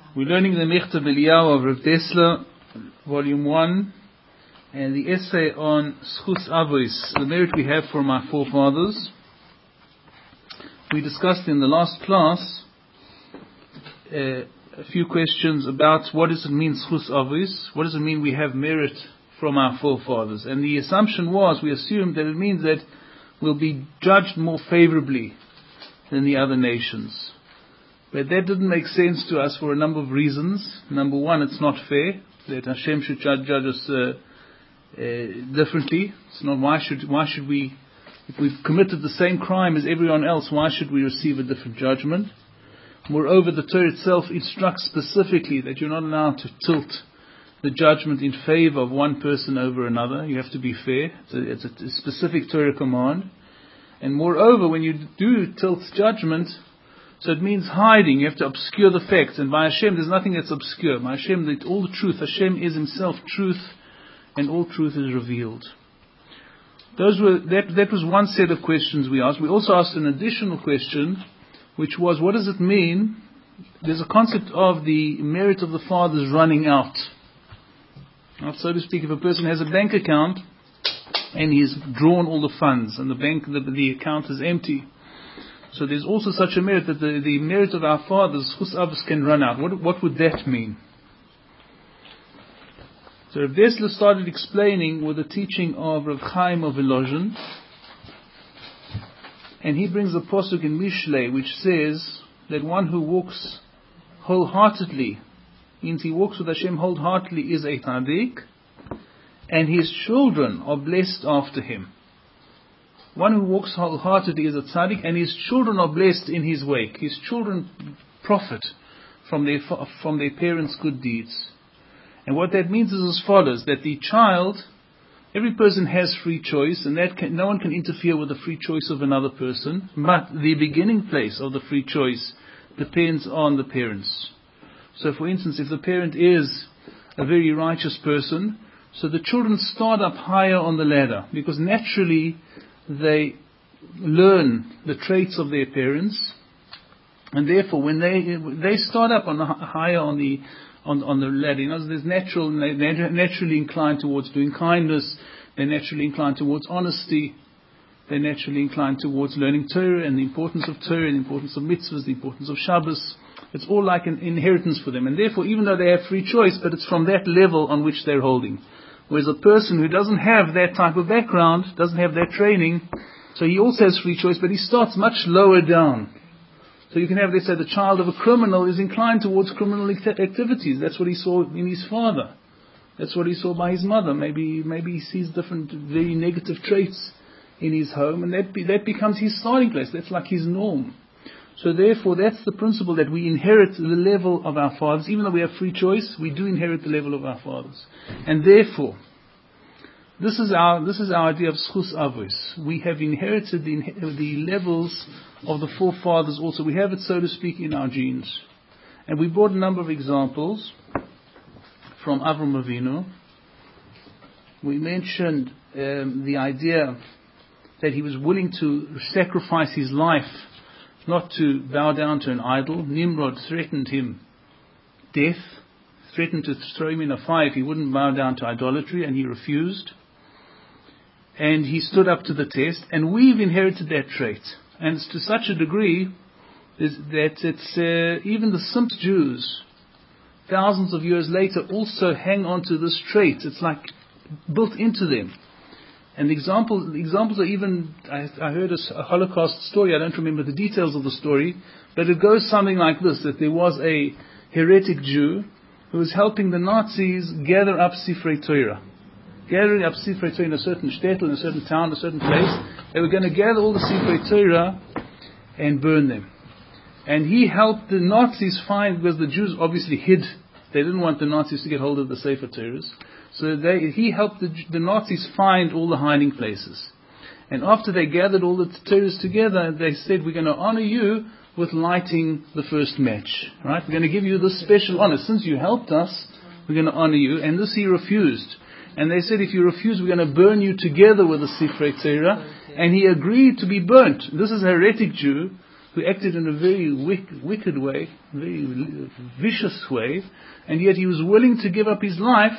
We're learning the Michtav Eliyahu of Rav Dessler, Volume 1, and the essay on Schus Avos, the merit we have from our forefathers. We discussed in the last class a few questions about what does it mean Schus Avos, what does it mean we have merit from our forefathers. And the assumption was, we assumed that it means that we'll be judged more favorably than the other nations. But that didn't make sense to us for a number of reasons. Number one, it's not fair that Hashem should judge us differently. It's not. Why should we, if we've committed the same crime as everyone else, why should we receive a different judgment? Moreover, the Torah itself instructs specifically that you're not allowed to tilt the judgment in favor of one person over another. You have to be fair. It's a specific Torah command. And moreover, when you do tilt judgment, so it means hiding. You have to obscure the facts. And by Hashem, there's nothing that's obscure. By Hashem, all the truth. Hashem is Himself truth, and all truth is revealed. That was one set of questions we asked. We also asked an additional question, which was, what does it mean? There's a concept of the merit of the fathers running out. Now, so to speak, if a person has a bank account and he's drawn all the funds, and the account is empty. So there's also such a merit that the merit of our fathers, Schus Avos, can run out. What would that mean? So Rav Dessler started explaining with the teaching of Rav Chaim of Volozhin, and he brings a posuk in Mishlei which says that one who walks wholeheartedly, means he walks with Hashem wholeheartedly, is a tzaddik, and his children are blessed after him. One who walks wholeheartedly is a tzaddik, and his children are blessed in his wake. His children profit from their parents' good deeds. And what that means is as follows, that the child, every person has free choice, and no one can interfere with the free choice of another person, but the beginning place of the free choice depends on the parents. So for instance, if the parent is a very righteous person, so the children start up higher on the ladder, because naturally they learn the traits of their parents, and therefore when they start up higher on the ladder, they're naturally inclined towards doing kindness, they're naturally inclined towards honesty, they're naturally inclined towards learning Torah and the importance of Torah and the importance of mitzvahs, the importance of Shabbos. It's all like an inheritance for them, and therefore even though they have free choice, but it's from that level on which they're holding. Whereas a person who doesn't have that type of background, doesn't have that training, so he also has free choice, but he starts much lower down. So you can have, let's say, the child of a criminal is inclined towards criminal activities. That's what he saw in his father. That's what he saw by his mother. Maybe he sees different, very negative traits in his home, and that becomes his starting place. That's like his norm. So therefore, that's the principle, that we inherit the level of our fathers. Even though we have free choice, we do inherit the level of our fathers. And therefore, this is our idea of Schus Avos. We have inherited the levels of the forefathers also. We have it, so to speak, in our genes. And we brought a number of examples from Avram Avinu. We mentioned the idea that he was willing to sacrifice his life not to bow down to an idol. Nimrod threatened him death, threatened to throw him in a fire if he wouldn't bow down to idolatry, and he refused. And he stood up to the test, and we've inherited that trait. And it's to such a degree that it's even the simp Jews, thousands of years later, also hang on to this trait. It's like built into them. And the examples are even, I heard a Holocaust story, I don't remember the details of the story, but it goes something like this, that there was a heretic Jew who was helping the Nazis gather up Sifrei Torah. Gathering up Sifrei Torah in a certain shtetl, in a certain town, a certain place. They were going to gather all the Sifrei Torah and burn them. And he helped the Nazis find, because the Jews obviously hid, they didn't want the Nazis to get hold of the Sefer Torahs. So he helped the Nazis find all the hiding places. And after they gathered all the Torahs together, they said, we're going to honor you with lighting the first match. Right? We're going to give you this special honor. Since you helped us, we're going to honor you. And this he refused. And they said, if you refuse, we're going to burn you together with the Sifrei Torah. And he agreed to be burnt. This is a heretic Jew who acted in a very wicked way, very vicious way, and yet he was willing to give up his life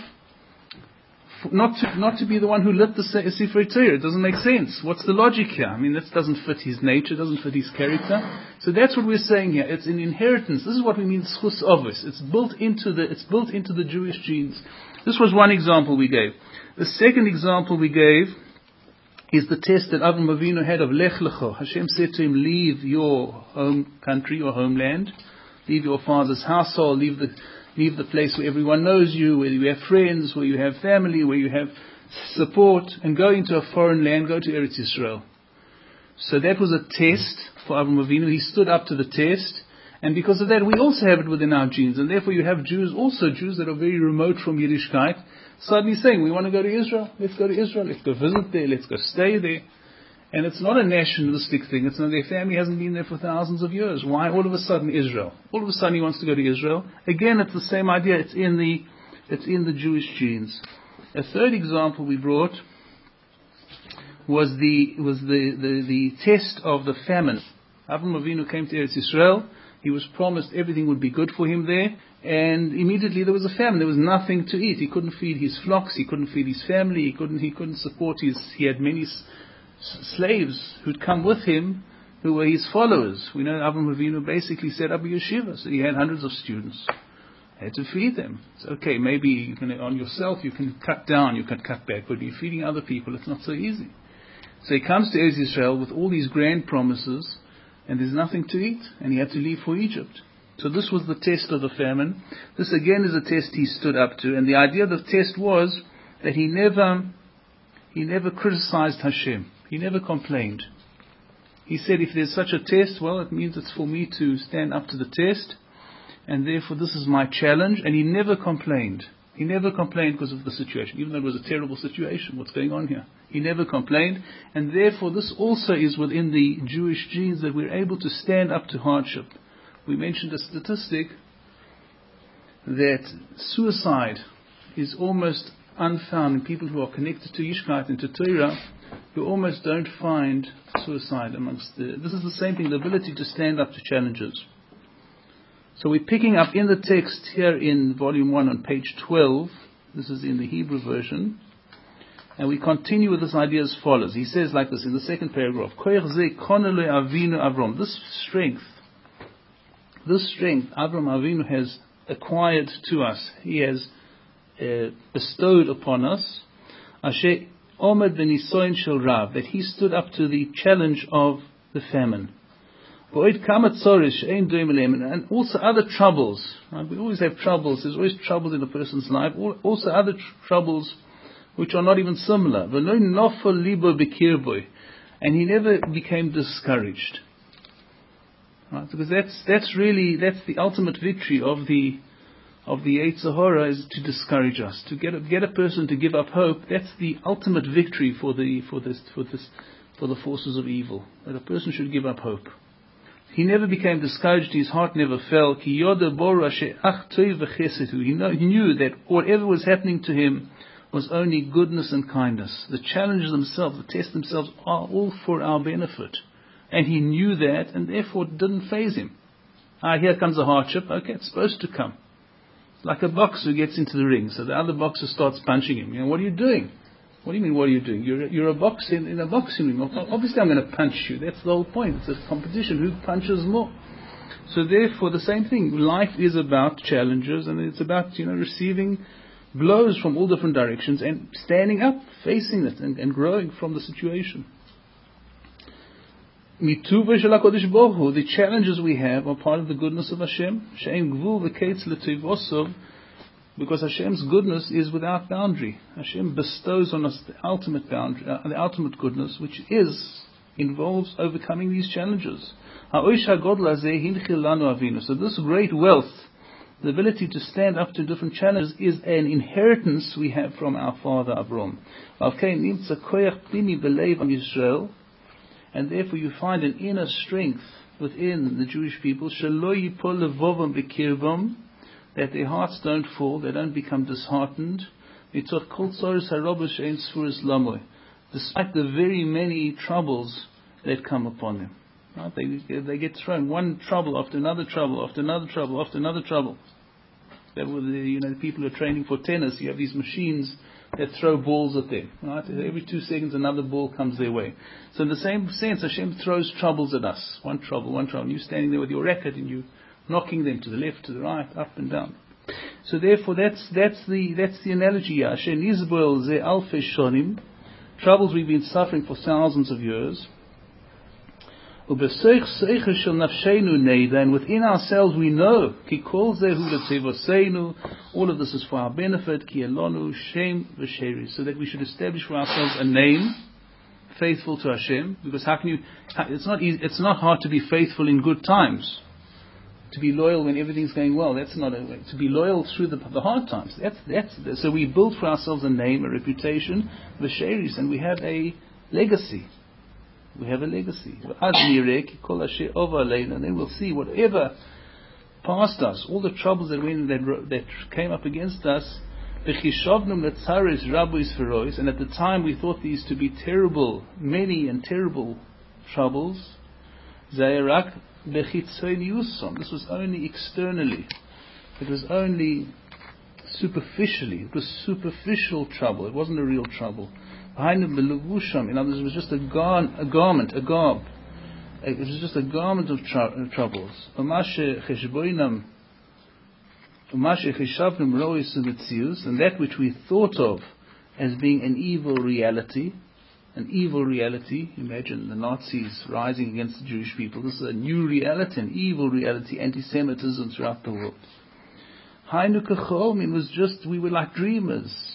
not to be the one who lit the Sefer Torah. It doesn't make sense. What's the logic here? I mean, that doesn't fit his nature, doesn't fit his character. So that's what we're saying here. It's an inheritance. This is what we mean schus avos. It's built into the Jewish genes. This was one example we gave. The second example we gave is the test that Avram Avinu had of Lech Lecho. Hashem said to him, leave your home country, your homeland, leave your father's household, leave the place where everyone knows you, where you have friends, where you have family, where you have support, and go into a foreign land, go to Eretz Yisrael. So that was a test for Avram Avinu. He stood up to the test, and because of that, we also have it within our genes, and therefore you have Jews that are very remote from Yiddishkeit, suddenly saying, we want to go to Israel, let's go to Israel, let's go visit there, let's go stay there. And it's not a nationalistic thing. It's not, their family hasn't been there for thousands of years. Why all of a sudden Israel? All of a sudden he wants to go to Israel. Again, it's the same idea. It's in the Jewish genes. A third example we brought was the test of the famine. Avram Avinu came to Eretz Yisrael. He was promised everything would be good for him there, and immediately there was a famine. There was nothing to eat. He couldn't feed his flocks. He couldn't feed his family. He couldn't support he had many slaves who'd come with him who were his followers. We know Avram Avinu basically set up a yeshiva, so he had hundreds of students. He had to feed them. It's okay, maybe you can, on yourself you can cut down, you can cut back, but you're feeding other people, it's not so easy. So he comes to Eretz Yisrael with all these grand promises, and there's nothing to eat, and he had to leave for Egypt. So this was the test of the famine. This again is a test he stood up to, and the idea of the test was that he never criticized Hashem. He never complained. He said, if there's such a test, well, it means it's for me to stand up to the test, and therefore this is my challenge. And he never complained. He never complained because of the situation, even though it was a terrible situation. What's going on here? He never complained, and therefore this also is within the Jewish genes, that we're able to stand up to hardship. We mentioned a statistic that suicide is almost unfound in people who are connected to Yiddishkeit and to Torah. You almost don't find suicide this is the same thing, the ability to stand up to challenges. So we're picking up in the text here in volume 1 on page 12. This is in the Hebrew version. And we continue with this idea as follows. He says like this in the second paragraph. This strength Avram Avinu has acquired to us. He has bestowed upon us. Omed b'nisoyin shel Rav, that he stood up to the challenge of the famine. And also other troubles. Right? We always have troubles. There's always trouble in a person's life. Also other troubles which are not even similar. And he never became discouraged. Right? Because that's the ultimate victory of the Yetzer Hara, is to discourage us, to get a person to give up hope. That's the ultimate victory for the forces of evil. That a person should give up hope. He never became discouraged. His heart never fell. He knew that whatever was happening to him was only goodness and kindness. The challenges themselves, the tests themselves, are all for our benefit, and he knew that, and therefore it didn't faze him. Here comes a hardship. Okay, it's supposed to come. Like a boxer who gets into the ring, so the other boxer starts punching him. What are you doing? What do you mean, what are you doing? You're a boxer in a boxing ring. Obviously I'm going to punch you. That's the whole point. It's a competition. Who punches more? So therefore, the same thing. Life is about challenges, and it's about, receiving blows from all different directions and standing up, facing it, and growing from the situation. The challenges we have are part of the goodness of Hashem. Because Hashem's goodness is without boundary. Hashem bestows on us the ultimate boundary, the ultimate goodness, which involves overcoming these challenges. So this great wealth, the ability to stand up to different challenges, is an inheritance we have from our father Avram. And therefore you find an inner strength within the Jewish people, that their hearts don't fall, they don't become disheartened, despite the very many troubles that come upon them. Right? They get thrown one trouble after another trouble after another trouble after another trouble. That were the people who are training for tennis. You have these machines that throw balls at them. Right? Every 2 seconds another ball comes their way. So in the same sense, Hashem throws troubles at us. One trouble. And you're standing there with your racket and you knocking them to the left, to the right, up and down. So therefore, that's the analogy here. Hashem Yisboel ze alfei shonim, troubles we've been suffering for thousands of years. And within ourselves we know, all of this is for our benefit, so that we should establish for ourselves a name faithful to Hashem. Because it's not hard to be faithful in good times, to be loyal when everything's going well. That's not to be loyal through the hard times. So we build for ourselves a name, a reputation, and we have a legacy. We have a legacy. And then we'll see whatever passed us, all the troubles that came up against us. And at the time we thought these to be terrible, many and terrible troubles. This was only externally. It was only superficially. It was superficial trouble. It wasn't a real trouble. In other words, it was just a garment, a garb. It was just a garment of troubles. And that which we thought of as being an evil reality. Imagine the Nazis rising against the Jewish people. This is a new reality, an evil reality, anti-Semitism throughout the world. It was just, we were like dreamers.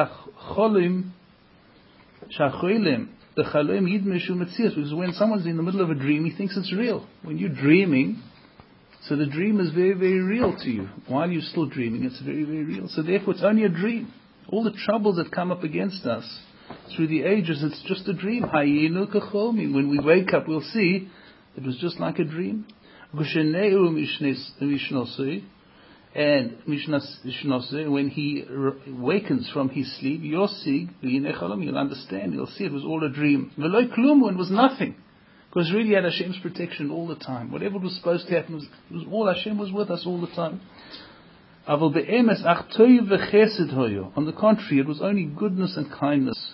Because when someone's in the middle of a dream, he thinks it's real. When you're dreaming, so the dream is very, very real to you. While you're still dreaming, it's very, very real. So therefore, it's only a dream. All the troubles that come up against us through the ages, it's just a dream. When we wake up, we'll see it was just like a dream. And when he awakens from his sleep, you'll understand, you'll see it was all a dream. It was nothing. Because really had Hashem's protection all the time. Whatever was supposed to happen, it was all Hashem was with us all the time. On the contrary, it was only goodness and kindness.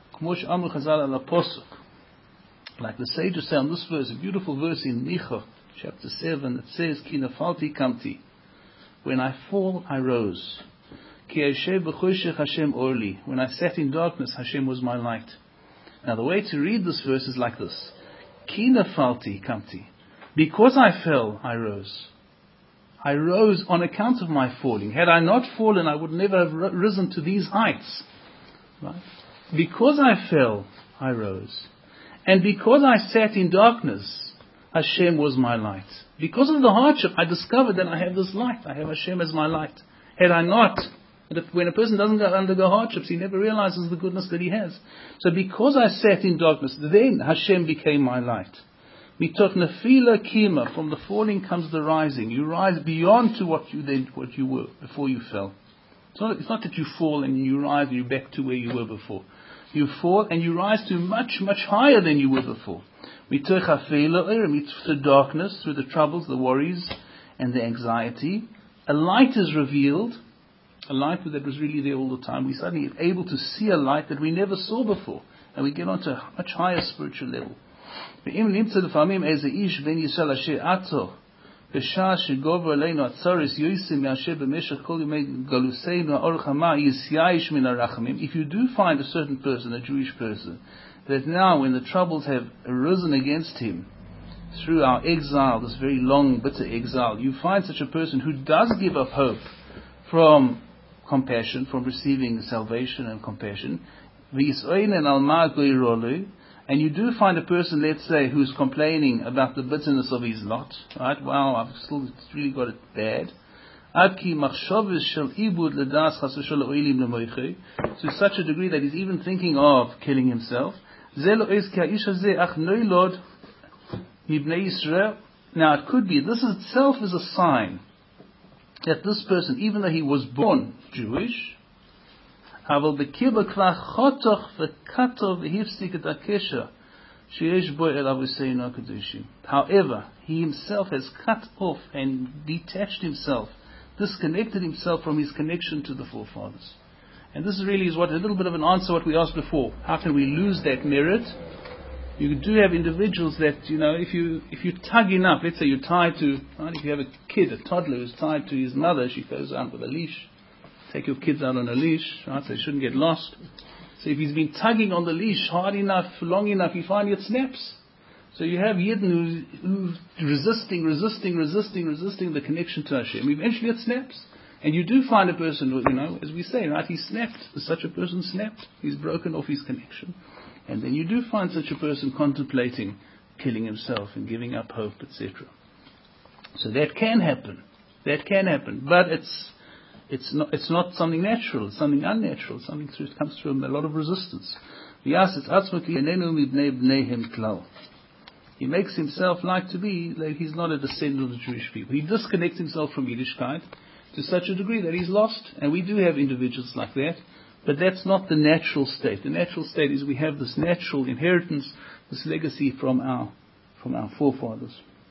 Like the sages say on this verse, a beautiful verse in Micha, chapter 7, it says, Ki nafalti kamti. When I fall, I rose. Ki yeshev b'choshech Hashem orli. When I sat in darkness, Hashem was my light. Now the way to read this verse is like this. Ki nafalti kamti. Because I fell, I rose. I rose on account of my falling. Had I not fallen, I would never have risen to these heights. Right? Because I fell, I rose. And because I sat in darkness, Hashem was my light. Because of the hardship, I discovered that I have this light. I have Hashem as my light. Had I not, when a person doesn't undergo hardships, he never realizes the goodness that he has. So because I sat in darkness, then Hashem became my light. Mitoch nefila kima, from the falling comes the rising. You rise beyond to what you were before you fell. It's not that you fall and you rise and you're back to where you were before. You fall and you rise to much, much higher than you were before. Mitoch hafela, through the darkness, through the troubles, the worries, and the anxiety, a light is revealed. A light that was really there all the time. We suddenly are able to see a light that we never saw before, and we get onto a much higher spiritual level. If you do find a certain person, a Jewish person, that now when the troubles have arisen against him through our exile, this very long, bitter exile, you find such a person who does give up hope from compassion, from receiving salvation and compassion, and you do find a person, let's say, who's complaining about the bitterness of his lot, right? Wow, I've really got it bad. To such a degree that he's even thinking of killing himself. Now it could be, this itself is a sign that this person, even though he was born Jewish, but However, he himself has cut off and detached himself, disconnected himself from his connection to the forefathers. And this really is what a little bit of an answer to what we asked before. How can we lose that merit? You do have individuals that, if you tug enough, let's say you're tied to, right, if you have a kid, a toddler who's tied to his mother, she goes out with a leash. Take your kids out on a leash, right, so they shouldn't get lost. So if he's been tugging on the leash hard enough, long enough, you find it snaps. So you have Yidden who's resisting the connection to Hashem. Eventually it snaps. And you do find a person who, as we say, right, he snapped. Such a person snapped. He's broken off his connection. And then you do find such a person contemplating killing himself and giving up hope, etc. So that can happen. But it's not something natural. It's something unnatural. Something that comes through a lot of resistance. He makes himself like he's not a descendant of the Jewish people. He disconnects himself from Yiddishkeit to such a degree that he's lost. And we do have individuals like that. But that's not the natural state. The natural state is we have this natural inheritance, this legacy from our forefathers.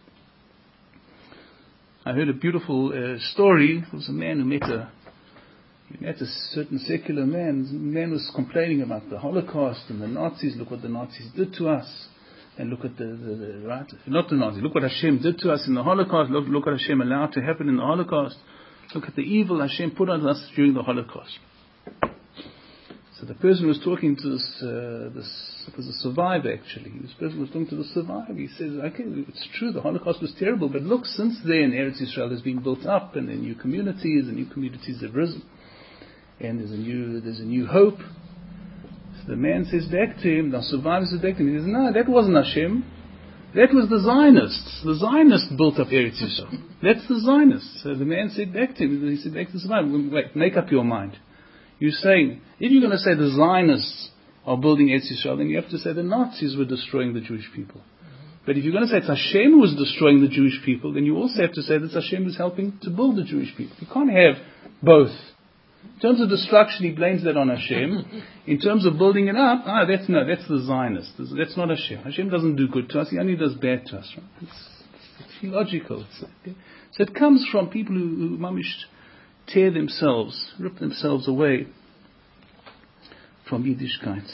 I heard a beautiful story. There was a man who met a certain secular man. The man was complaining about the Holocaust and the Nazis. Look what the Nazis did to us. And look at the right, not the Nazis. Look what Hashem did to us in the Holocaust. Look what Hashem allowed to happen in the Holocaust. Look at the evil Hashem put on us during the Holocaust. So the person was talking to this was a survivor actually. This person was talking to the survivor. He says, okay, it's true, the Holocaust was terrible, but look, since then Eretz Yisrael has been built up, and the new communities have risen, and there's a new hope. So the man says back to him, the survivor says back to him, he says, no, that wasn't Hashem. That was the Zionists. The Zionists built up Eretz Yisrael. That's the Zionists. So the man said back to him, he said back to the survivor, wait, make up your mind. You're saying, if you're going to say the Zionists are building Eretz Yisrael, then you have to say the Nazis were destroying the Jewish people. But if you're going to say it's Hashem who was destroying the Jewish people, then you also have to say that Hashem was helping to build the Jewish people. You can't have both. In terms of destruction, he blames that on Hashem. In terms of building it up, that's the Zionists. That's not Hashem. Hashem doesn't do good to us, he only does bad to us. Right? It's illogical. So it comes from people who mamish tear themselves, rip themselves away from Yiddishkeit.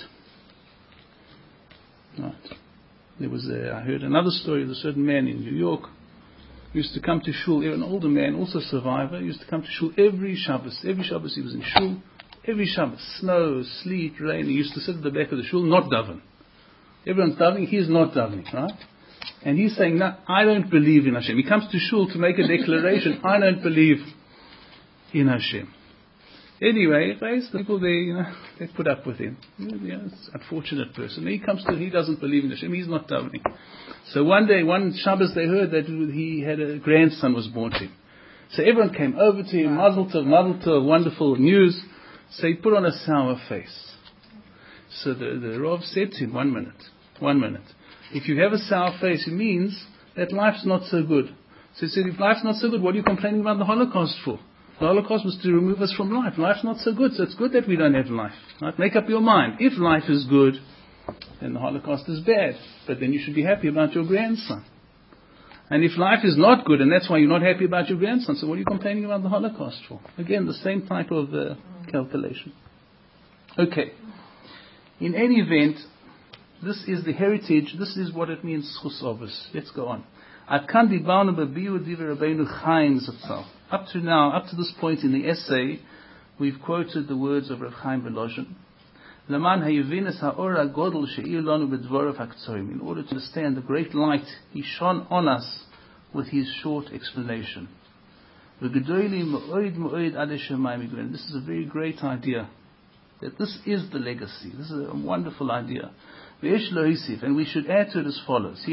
Right. I heard another story of a certain man in New York who used to come to shul, an older man, also a survivor, used to come to shul every Shabbos. Every Shabbos he was in shul, every Shabbos, snow, sleet, rain. He used to sit at the back of the shul, not daven. Everyone's davening, he's not davening, right? And he's saying, no, I don't believe in Hashem. He comes to shul to make a declaration, I don't believe in Hashem. Anyway, the people they put up with him. It's an unfortunate person. He doesn't believe in Hashem. He's not davening. So one Shabbos they heard that he had a grandson was born to him. So everyone came over to him, Mazel Tov, wonderful news. So he put on a sour face. So the Rav said to him, 1 minute. If you have a sour face, it means that life's not so good. So he said, if life's not so good, what are you complaining about the Holocaust for? The Holocaust was to remove us from life. Life's not so good, so it's good that we don't have life. Right? Make up your mind. If life is good, then the Holocaust is bad. But then you should be happy about your grandson. And if life is not good, and that's why you're not happy about your grandson, so what are you complaining about the Holocaust for? Again, the same type of calculation. Okay. In any event, this is the heritage. This is what it means, Schus Avos. Let's go on. Up to this point in the essay, we've quoted the words of Rav Chaim Volozhin. In order to understand the great light he shone on us with his short explanation. This is a very great idea. That this is the legacy. This is a wonderful idea. And we should add to it as follows.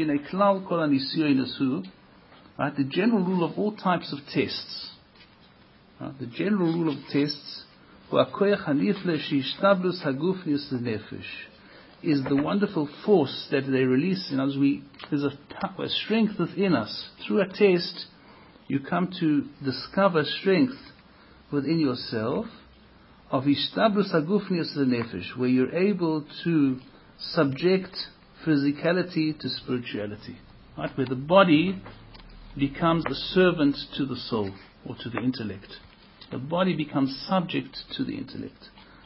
Right, the general rule of all types of tests. Right, the general rule of tests is the wonderful force that they release in us. There's a strength within us. Through a test, you come to discover strength within yourself of ishtablus hagufnius nefesh, where you're able to subject physicality to spirituality. Right? Where the body becomes a servant to the soul or to the intellect. The body becomes subject to the intellect.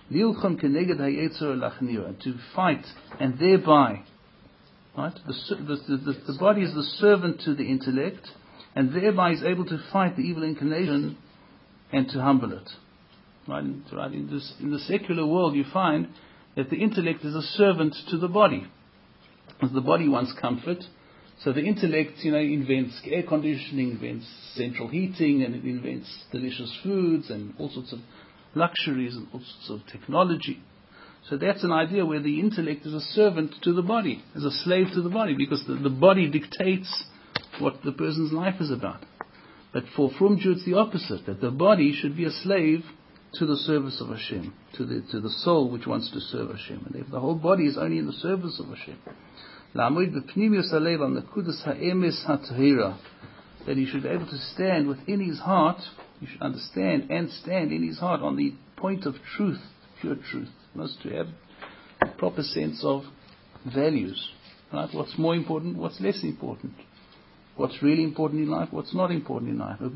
To fight and thereby, right? The body is the servant to the intellect and thereby is able to fight the evil inclination and to humble it. Right? In the secular world you find that the intellect is a servant to the body. As the body wants comfort, so the intellect, invents air conditioning, invents central heating, and it invents delicious foods and all sorts of luxuries and all sorts of technology. So that's an idea where the intellect is a servant to the body, is a slave to the body, because the body dictates what the person's life is about. But for Frum Jew it's the opposite, that the body should be a slave to the service of Hashem, to the soul which wants to serve Hashem. And if the whole body is only in the service of Hashem, that he should be able to stand within his heart, he should understand and stand in his heart on the point of truth, pure truth. He must to have a proper sense of values. Right? What's more important, what's less important. What's really important in life, what's not important in life.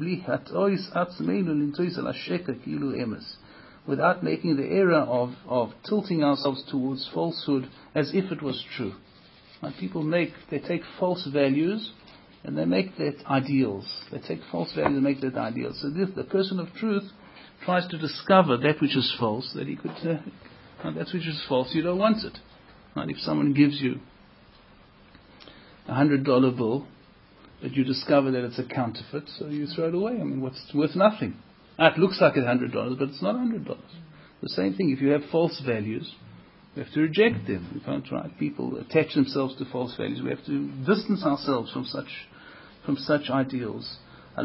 Without making the error of tilting ourselves towards falsehood as if it was true. Right? People take false values and they make that ideals. They take false values and make that ideals. So the person of truth tries to discover that which is false, that he could, that which is false, you don't want it. Right? If someone gives you $100 bill, but you discover that it's a counterfeit, so you throw it away. It's worth nothing. It looks like $100, but it's not $100. The same thing, if you have false values, we have to reject them. We can't try. People attach themselves to false values. We have to distance ourselves from such ideals. And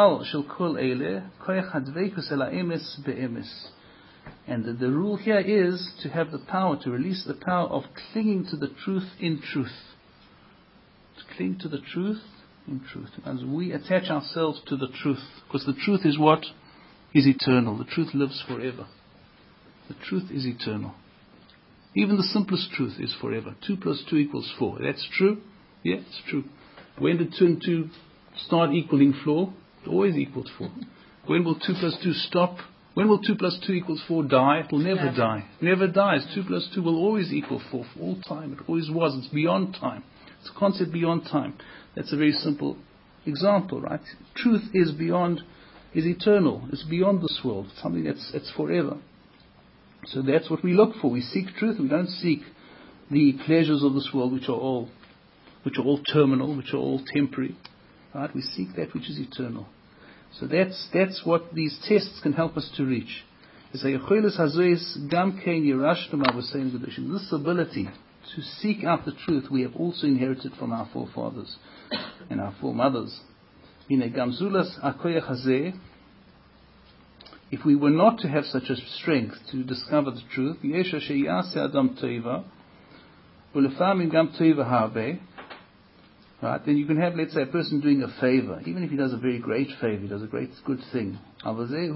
the rule here is to have the power, to release the power of clinging to the truth in truth. To cling to the truth in truth. As we attach ourselves to the truth, because the truth is what? Is eternal. The truth lives forever. The truth is eternal. Even the simplest truth is forever. 2 plus 2 equals 4. That's true? Yeah, it's true. When did 2 and 2 start equaling 4? It always equaled 4. When will 2 plus 2 stop? When will 2 plus 2 equals 4 die? It will never die. It never dies. 2 plus 2 will always equal 4 for all time. It always was. It's beyond time. It's a concept beyond time. That's a very simple example, right? Truth is eternal. It's beyond this world. It's something that's forever. So that's what we look for. We seek truth. We don't seek the pleasures of this world, which are all terminal, which are all temporary. Right? We seek that which is eternal. So that's what these tests can help us to reach. This ability to seek out the truth we have also inherited from our forefathers and our foremothers. If we were not to have such a strength to discover the truth, right, then you can have, let's say, a person doing a favor, even if he does a very great favor, he does a great good thing. Right?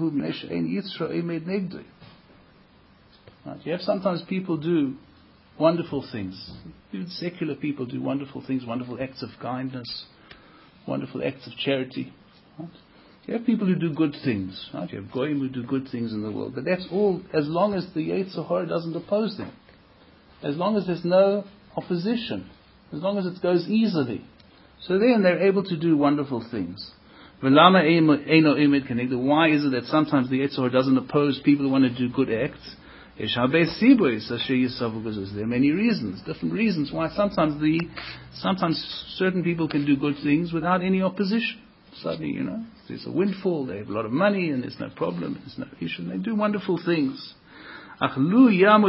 You have sometimes people do wonderful things. Even secular people do wonderful things, wonderful acts of kindness, wonderful acts of charity. Right? You have people who do good things. Right? You have goyim who do good things in the world. But that's all as long as the Yetzer Hara doesn't oppose them. As long as there's no opposition. As long as it goes easily. So then they're able to do wonderful things. Why is it that sometimes the Yetzer Hara doesn't oppose people who want to do good acts? There are many reasons, different reasons why sometimes certain people can do good things without any opposition. Suddenly, there's a windfall, they have a lot of money and there's no problem, there's no issue, and they do wonderful things. However,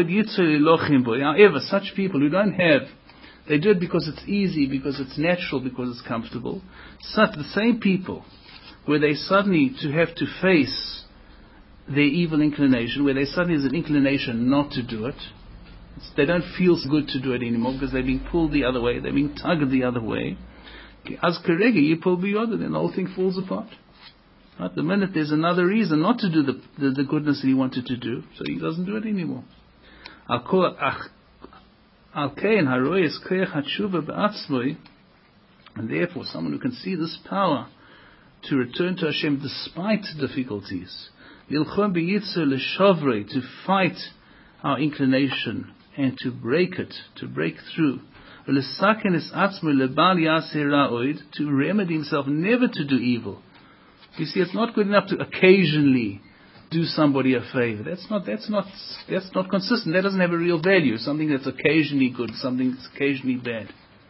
such people who don't have, they do it because it's easy, because it's natural, because it's comfortable. The same people, where they suddenly to have to face their evil inclination, where there suddenly is an inclination not to do it, they don't feel so good to do it anymore because they're being pulled the other way, they're being tugged the other way. As Karega, you pull beyond it, then the whole thing falls apart. Right? The minute there's another reason not to do the goodness that he wanted to do, so he doesn't do it anymore. Al-Kain Haroy is Koyach HaTshuva B'atzmoi, and therefore someone who can see this power to return to Hashem despite difficulties, Lilchom B'Yitzur L'Shavrei, to fight our inclination and to break it, to break through, L'Saken Es Atzmoi Lebal Yaseh Ra'oid, to remedy himself never to do evil. You see, it's not good enough to occasionally do somebody a favor. That's not consistent. That doesn't have a real value. Something that's occasionally good, something that's occasionally bad.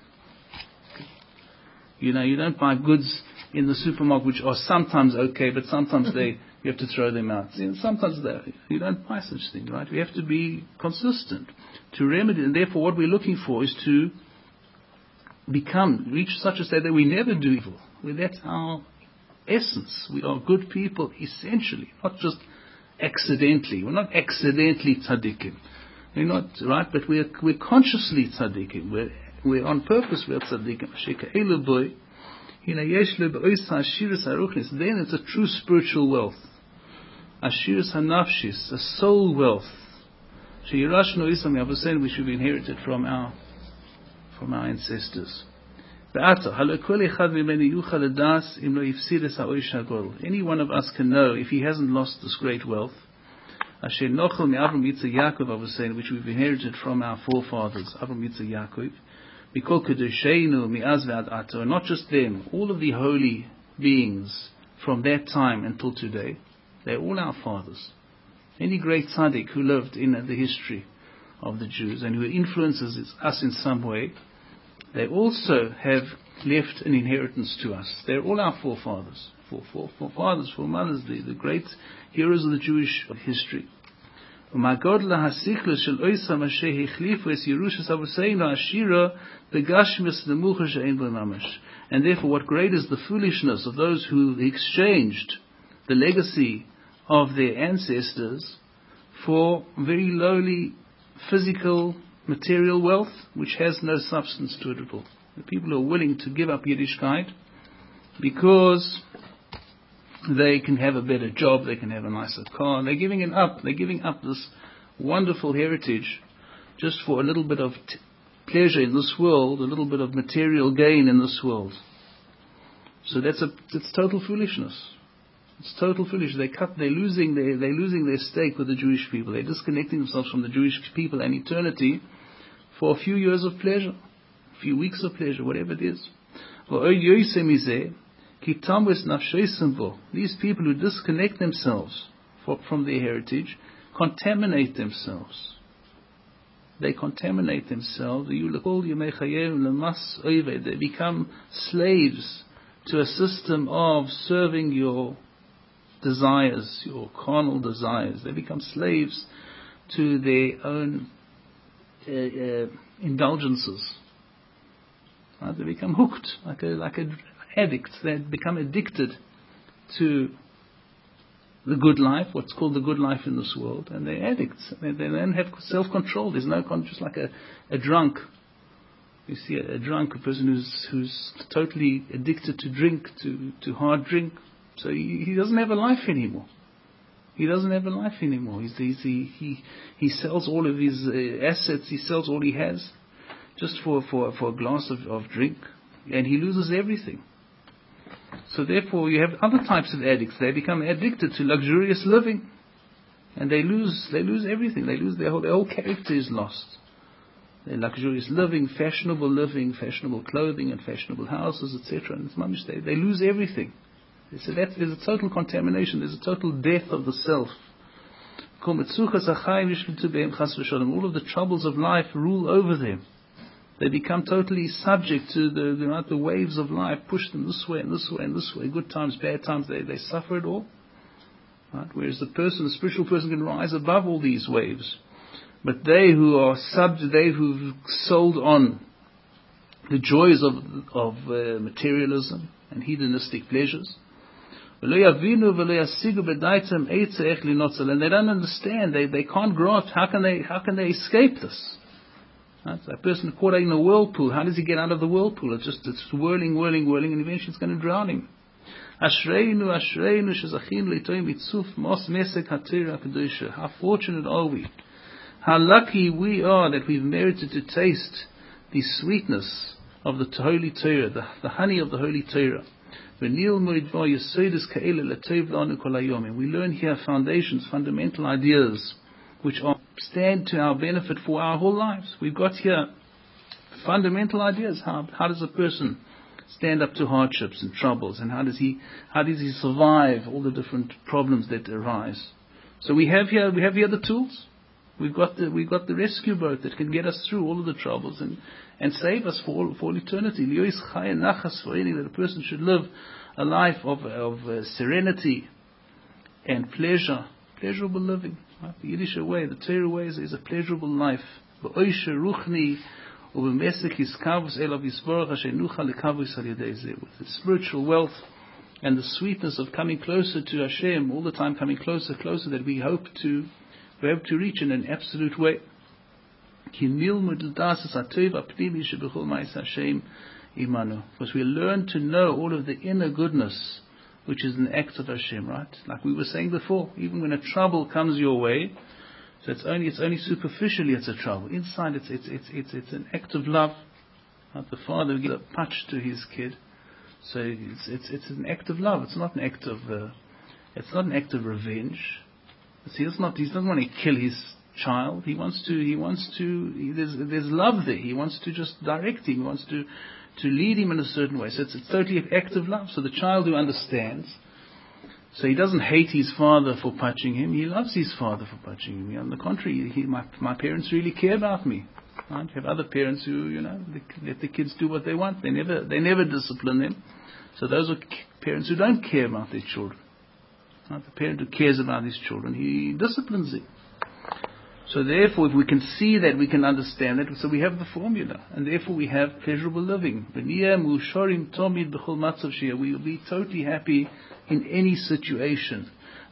You don't buy goods in the supermarket which are sometimes okay, but sometimes you have to throw them out. Sometimes you don't buy such things, right? We have to be consistent to remedy, and therefore what we're looking for is to reach such a state that we never do evil. That's our essence. We are good people essentially, not just accidentally. We're not accidentally tzaddikim. We're not, right? But we're consciously tzaddikim. We're on purpose. We're tzaddikim. Then it's a true spiritual wealth. Ashiras hanafshis, a soul wealth. Which we've inherited from our ancestors. Any one of us can know if he hasn't lost this great wealth, which we've inherited from our forefathers, Avram, Yitzchak, Yaakov, and not just them, all of the holy beings from that time until today, they're all our fathers. Any great tzaddik who lived in the history of the Jews and who influences us in some way, they also have left an inheritance to us. They're all our forefathers, forefathers, foremothers, the great heroes of the Jewish history. And therefore, what great is the foolishness of those who exchanged the legacy of their ancestors for very lowly physical, material wealth, which has no substance to it at all. The people who are willing to give up Yiddishkeit because they can have a better job, they can have a nicer car, they're giving it up. They're giving up this wonderful heritage just for a little bit of pleasure in this world, a little bit of material gain in this world. So it's total foolishness. It's total foolishness. They're losing their stake with the Jewish people. They're disconnecting themselves from the Jewish people and eternity for a few years of pleasure, a few weeks of pleasure, whatever it is. These people who disconnect themselves from their heritage contaminate themselves. They contaminate themselves. They become slaves to a system of serving your desires, your carnal desires. They become slaves to their own indulgences. Right? They become hooked, like an addict. They become addicted to the good life, what's called the good life in this world, and they're addicts. They don't have self-control. There's no just like a drunk. You see a drunk, a person who's totally addicted to drink, to hard drink. So he doesn't have a life anymore. He doesn't have a life anymore. He sells all of his assets. He sells all he has just for a glass of drink, and he loses everything. So therefore, you have other types of addicts. They become addicted to luxurious living, and they lose everything. They lose their whole character is lost. Their luxurious living, fashionable clothing, and fashionable houses, etc. And they lose everything. So there's a total contamination. There's a total death of the self. All of the troubles of life rule over them. They become totally subject to the waves of life, push them this way and this way and this way. Good times, bad times, they suffer it all. Right? Whereas the spiritual person can rise above all these waves. But they who've sold on the joys of materialism and hedonistic pleasures, and they don't understand, they can't grasp, how can they escape this? Right? So a person caught in a whirlpool, how does he get out of the whirlpool? It's whirling, and eventually it's going to drown him. How fortunate are we How lucky we are that we've merited to taste the sweetness of the Holy Torah, the honey of the Holy Torah. We learn here foundations, fundamental ideas, which stand to our benefit for our whole lives. We've got here fundamental ideas. How does a person stand up to hardships and troubles, and how does he survive all the different problems that arise? So we have here the tools. We've got the rescue boat that can get us through all of the troubles and save us for all eternity. That a person should live a life of serenity and pleasurable living. Right? The Yiddish way, the Torah way is a pleasurable life. With the spiritual wealth and the sweetness of coming closer to Hashem, all the time coming closer, that we hope to reach in an absolute way. Because we learn to know all of the inner goodness, which is an act of Hashem, right? Like we were saying before, even when a trouble comes your way, so it's only superficially it's a trouble. Inside it's an act of love. Right? The father gives a patch to his kid, so it's an act of love. It's not an act of revenge. He doesn't want to kill his child. He wants to. There's love there. He wants to just direct him. He wants to lead him in a certain way. So it's totally an act of love. So the child who understands, so he doesn't hate his father for punching him. He loves his father for punching him. On the contrary, my parents really care about me. Right? You have other parents who, they let the kids do what they want. They never discipline them. So those are parents who don't care about their children. Right? The parent who cares about his children, he disciplines them. So therefore, if we can see that, we can understand that, so we have the formula, and therefore we have pleasurable living. We will be totally happy in any situation.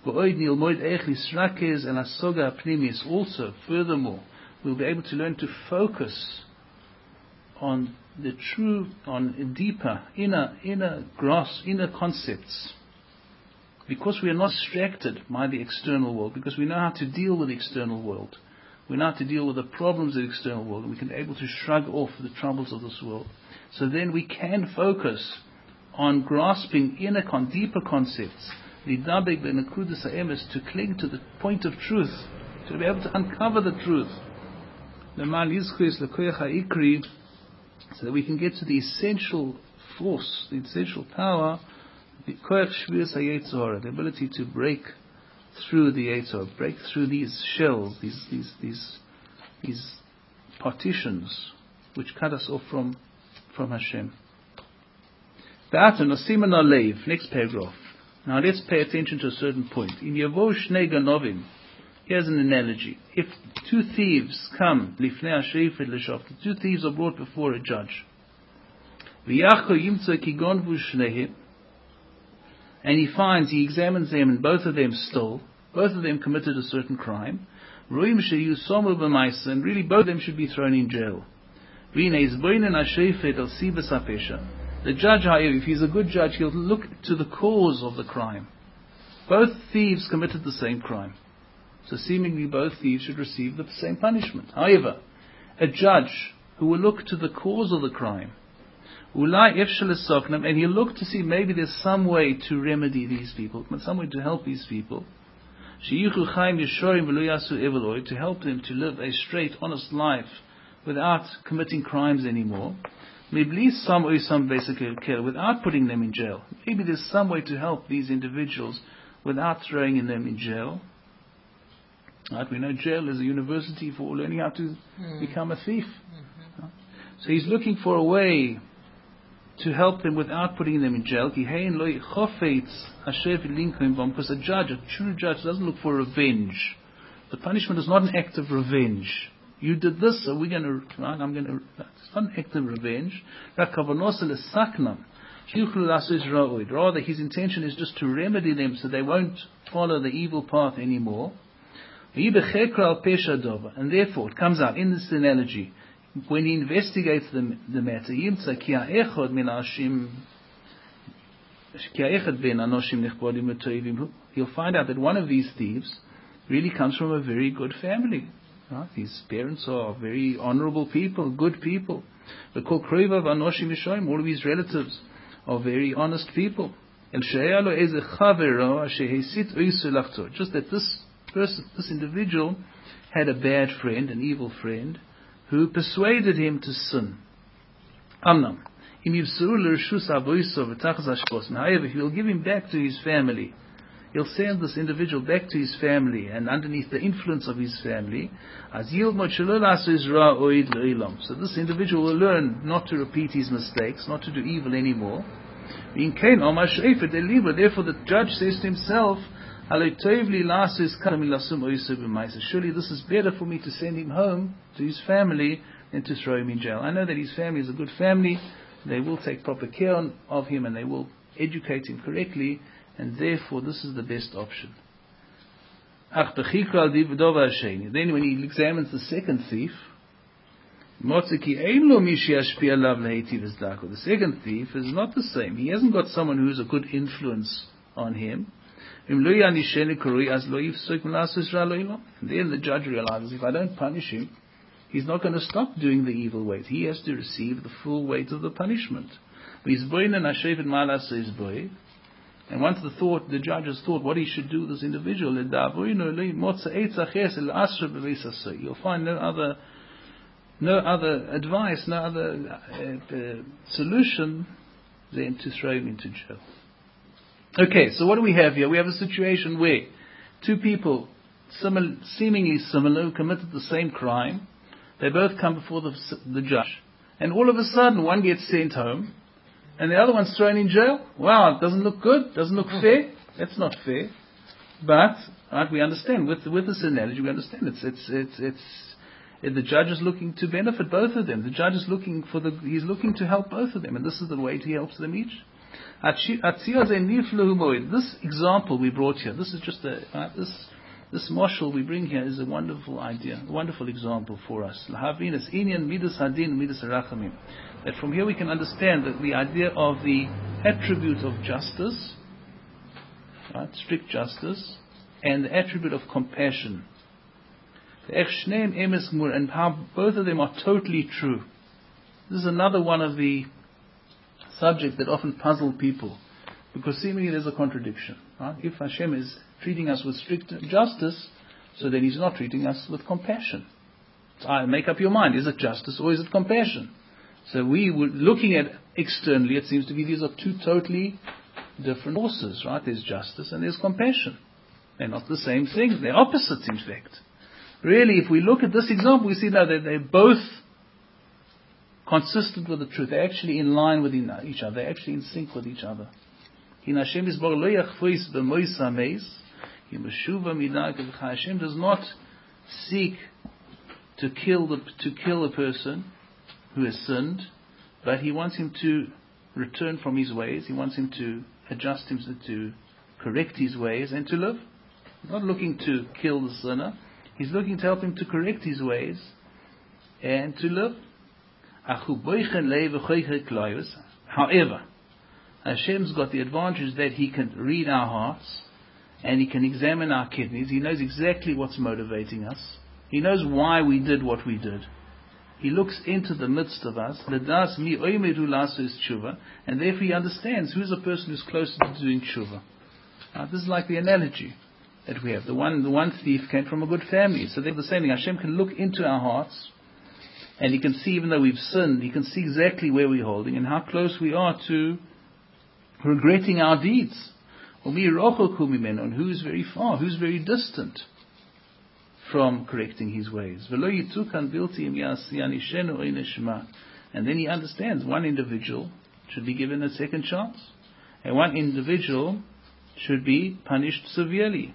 Also, furthermore, we'll be able to learn to focus on the true, on deeper, inner grasp, inner concepts. Because we are not distracted by the external world, because we know how to deal with the external world. We know how to deal with the problems of the external world, and we can be able to shrug off the troubles of this world. So then we can focus on grasping deeper concepts, to cling to the point of truth, to be able to uncover the truth. So that we can get to the essential force, the essential power, the ability to break through the Yetzer, break through these shells, these partitions which cut us off from Hashem. Next paragraph. Now let's pay attention to a certain point. In Yavo Shnei Ganovim, here's an analogy. If two thieves come, Lifnei HaSheifet L'Shaft, the two thieves are brought before a judge. V'yacho yimtza ki gonvu shneihim, and he examines them, and both of them stole. Both of them committed a certain crime. And really both of them should be thrown in jail. The judge, however, if he's a good judge, he'll look to the cause of the crime. Both thieves committed the same crime. So seemingly both thieves should receive the same punishment. However, a judge who will look to the cause of the crime, and he'll look to see maybe there's some way to remedy these people, some way to help these people, to help them to live a straight, honest life without committing crimes anymore, without putting them in jail. Maybe there's some way to help these individuals without throwing them in jail. Right? We know jail is a university for learning how to become a thief. Mm-hmm. So he's looking for a way to help them without putting them in jail. Because a true judge doesn't look for revenge. The punishment is not an act of revenge. You did this, so it's not an act of revenge. Rather, his intention is just to remedy them so they won't follow the evil path anymore. And therefore, it comes out in this analogy, when he investigates the matter, he'll find out that one of these thieves really comes from a very good family. Right? His parents are very honorable people, good people. All of his relatives are very honest people. Just that this person, this individual, had a bad friend, an evil friend, who persuaded him to sin. However, he will give him back to his family. He'll send this individual back to his family, and underneath the influence of his family, so this individual will learn not to repeat his mistakes, not to do evil anymore. Therefore the judge says to himself, surely this is better for me to send him home to his family than to throw him in jail. I know that his family is a good family, they will take proper care of him, and they will educate him correctly, and therefore this is the best option. Then when he examines the second thief, the second thief is not the same. He hasn't got someone who is a good influence on him. And then the judge realizes, if I don't punish him, he's not going to stop doing the evil weight. He has to receive the full weight of the punishment. And once the judge has thought what he should do with this individual, you'll find no other advice, no other solution than to throw him into jail. Okay, so what do we have here? We have a situation where two people, seemingly similar, who committed the same crime. They both come before the judge. And all of a sudden, one gets sent home, and the other one's thrown in jail. Wow, it doesn't look good, doesn't look fair. That's not fair. But, right, we understand, with this analogy, we understand the judge is looking to benefit both of them. The judge is he's looking to help both of them, and this is the way he helps them each. This example we brought here, this is just this mashal we bring here is a wonderful idea, a wonderful example for us. That from here we can understand that the idea of the attribute of justice, right, strict justice, and the attribute of compassion, and how both of them are totally true. This is another one of the subjects that often puzzle people, because seemingly there's a contradiction. Right? If Hashem is treating us with strict justice, so then He's not treating us with compassion. So make up your mind, is it justice or is it compassion? So we were looking at externally, it seems to be these are two totally different forces, right? There's justice and there's compassion. They're not the same thing, they're opposites in fact. Really, if we look at this example, we see now that they're both consistent with the truth. They're actually in line with each other. They're actually in sync with each other. Hashem does not seek to kill a person who has sinned, but He wants him to return from his ways. He wants him to adjust himself, to correct his ways and to live. He's not looking to kill the sinner. He's looking to help him to correct his ways and to live. However, Hashem's got the advantage that He can read our hearts and He can examine our kidneys. He knows exactly what's motivating us. He knows why we did what we did. He looks into the midst of us, and therefore He understands who's a person who's closer to doing tshuva. This is like the analogy that we have. The one thief came from a good family. So they're the same thing. Hashem can look into our hearts, and He can see, even though we've sinned, He can see exactly where we're holding and how close we are to regretting our deeds. And who's very far, who's very distant from correcting his ways. And then he understands one individual should be given a second chance, and one individual should be punished severely.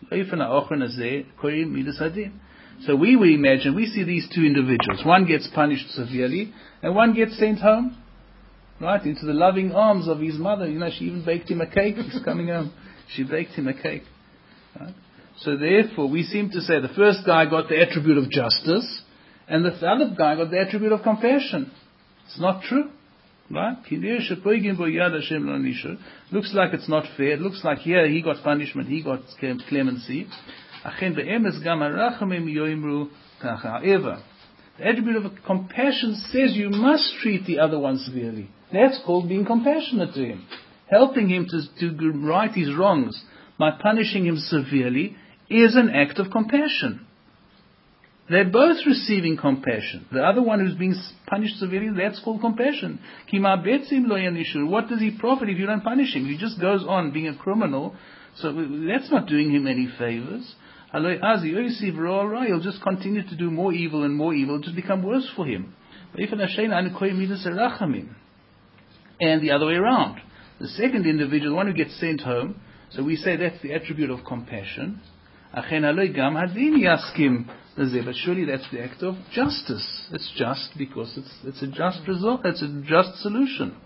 So we imagine, we see these two individuals. One gets punished severely, and one gets sent home, right, into the loving arms of his mother. She even baked him a cake. He's coming home. She baked him a cake. Right? So therefore, we seem to say the first guy got the attribute of justice, and the other guy got the attribute of compassion. It's not true. Right? Looks like it's not fair. It looks like here he got punishment, he got clemency. However, the attribute of compassion says you must treat the other one severely. That's called being compassionate to him. Helping him to right his wrongs by punishing him severely is an act of compassion. They're both receiving compassion. The other one who's being punished severely, that's called compassion. What does he profit if you don't punish him? He just goes on being a criminal, so that's not doing him any favors. He'll just continue to do more evil and more evil, it'll just become worse for him. And the other way around. The second individual, the one who gets sent home, so we say that's the attribute of compassion. But surely that's the act of justice. It's just because it's a just result, it's a just solution.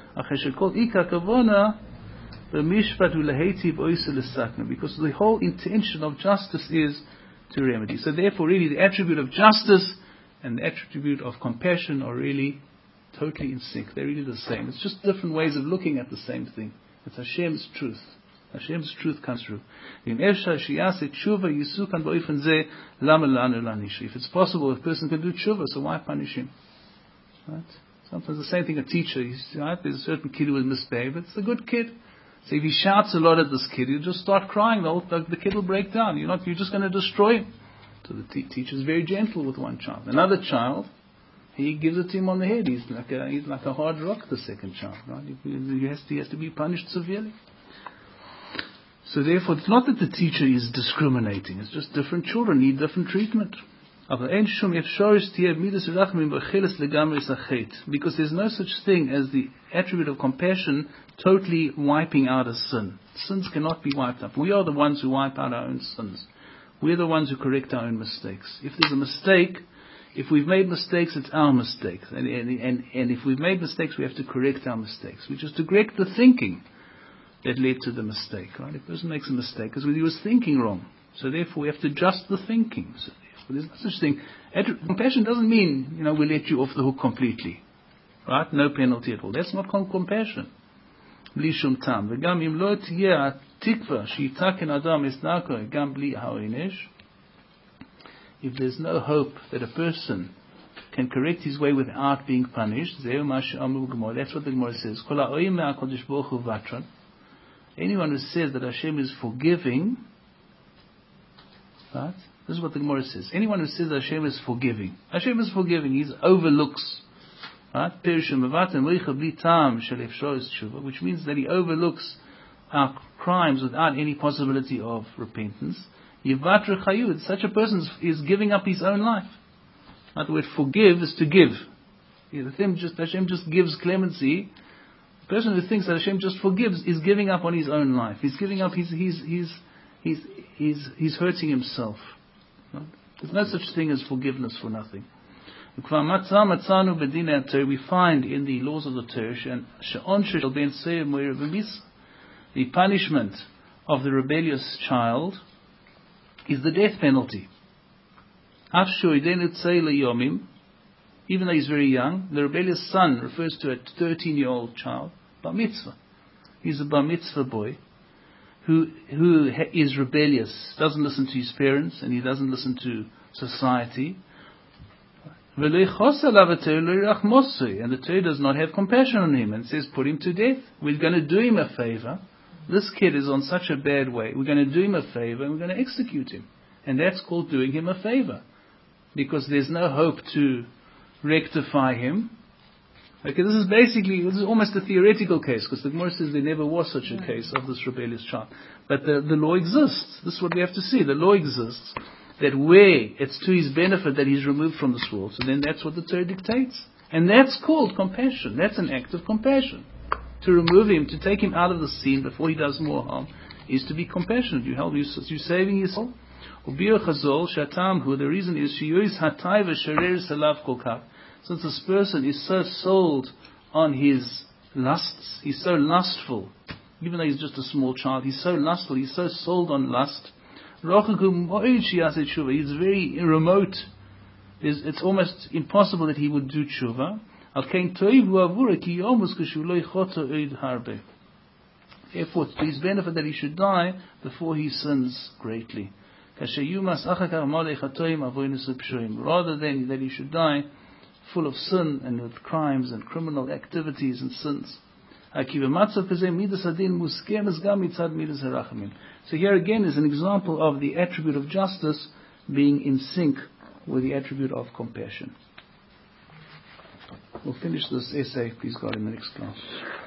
Because the whole intention of justice is to remedy. So therefore really the attribute of justice and the attribute of compassion are really totally in sync. They're really the same. It's just different ways of looking at the same thing. It's Hashem's truth. Hashem's truth comes through. If it's possible, a person can do tshuva, so why punish him? Right? Sometimes the same thing a teacher, right? There's a certain kid who will misbehave, but it's a good kid. So if he shouts a lot at this kid, he'll just start crying, the kid will break down. You're just going to destroy him. So the teacher is very gentle with one child. Another child, he gives it to him on the head. He's like a hard rock, the second child. Right? He has to be punished severely. So therefore, it's not that the teacher is discriminating. It's just different children need different treatment. Because there's no such thing as the attribute of compassion totally wiping out a sin. Sins cannot be wiped out. We are the ones who wipe out our own sins. We're the ones who correct our own mistakes. If there's a mistake, if we've made mistakes, it's our mistakes. And if we've made mistakes, we have to correct our mistakes. We just to correct the thinking that led to the mistake. Right? If a person makes a mistake, because he was thinking wrong. So therefore, we have to adjust the thinking. So there's no such thing. Compassion doesn't mean, we let you off the hook completely. Right? No penalty at all. That's not compassion. Bli shum tam. V'gam im lo tiyeh tikva she'yitaken adam esnako gam bli ha'onesh. If there's no hope that a person can correct his way without being punished, that's what the Gemara says. Anyone who says that Hashem is forgiving, right? This is what the Gemara says. Anyone who says that Hashem is forgiving, He overlooks, right? Which means that He overlooks our crimes without any possibility of repentance. Such a person is giving up his own life. Right? The word forgive is to give. Hashem just gives clemency. The person who thinks that Hashem just forgives is giving up on his own life. He's giving up. He's hurting himself. Right? There's no such thing as forgiveness for nothing. We find in the laws of the Torah the punishment of the rebellious child is the death penalty. Even though he's very young, the rebellious son refers to a 13-year-old child, bar mitzvah. He's a bar mitzvah boy who is rebellious, doesn't listen to his parents, and he doesn't listen to society. And the Torah does not have compassion on him and says, put him to death. We're going to do him a favor. This kid is on such a bad way. We're going to do him a favor and we're going to execute him. And that's called doing him a favor. Because there's no hope to rectify him. Okay, this is almost a theoretical case, because the Gemara says there never was such a case of this rebellious child. But the law exists. This is what we have to see. The law exists. That where it's to his benefit that he's removed from this world. So then that's what the Torah dictates. And that's called compassion. That's an act of compassion. To remove him, to take him out of the scene before he does more harm, is to be compassionate. You're saving his soul. The reason is since this person is so sold on his lusts, he's so lustful, even though he's just a small child, he's so lustful, he's so sold on lust. He's very remote. It's almost impossible that he would do tshuva. Therefore, it's to his benefit that he should die before he sins greatly. rather than that he should die full of sin and with crimes and criminal activities and sins. So here again is an example of the attribute of justice being in sync with the attribute of compassion. We'll finish this essay, please God, in the next class.